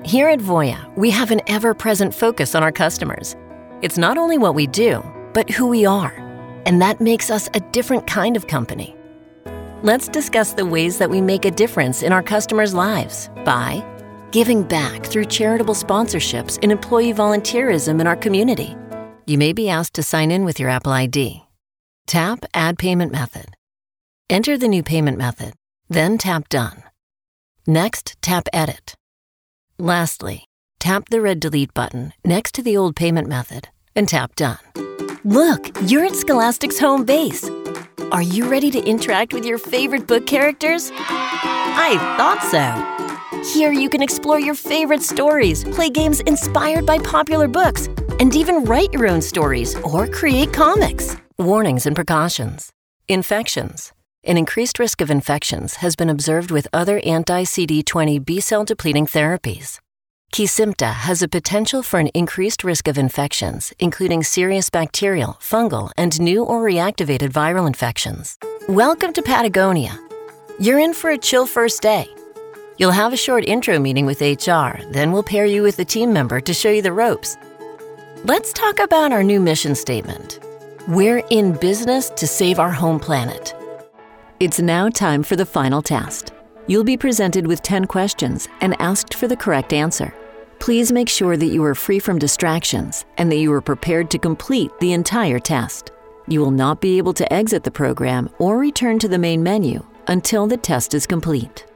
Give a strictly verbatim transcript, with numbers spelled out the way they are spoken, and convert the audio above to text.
Here at Voya, we have an ever-present focus on our customers. It's not only what we do, but who we are, and that makes us a different kind of company. Let's discuss the ways that we make a difference in our customers' lives by giving back through charitable sponsorships and employee volunteerism in our community. You may be asked to sign in with your Apple I D. Tap Add Payment Method. Enter the new payment method, then tap Done. Next, tap Edit. Lastly, tap the red Delete button next to the old payment method and tap Done. Look, you're at Scholastic's home base. Are you ready to interact with your favorite book characters? I thought so. Here you can explore your favorite stories, play games inspired by popular books, and even write your own stories or create comics. Warnings and precautions. Infections. An increased risk of infections has been observed with other anti-C D twenty B-cell depleting therapies. Kesimpta has a potential for an increased risk of infections, including serious bacterial, fungal, and new or reactivated viral infections. Welcome to Patagonia. You're in for a chill first day. You'll have a short intro meeting with H R, then we'll pair you with a team member to show you the ropes. Let's talk about our new mission statement. We're in business to save our home planet. It's now time for the final test. You'll be presented with ten questions and asked for the correct answer. Please make sure that you are free from distractions and that you are prepared to complete the entire test. You will not be able to exit the program or return to the main menu until the test is complete.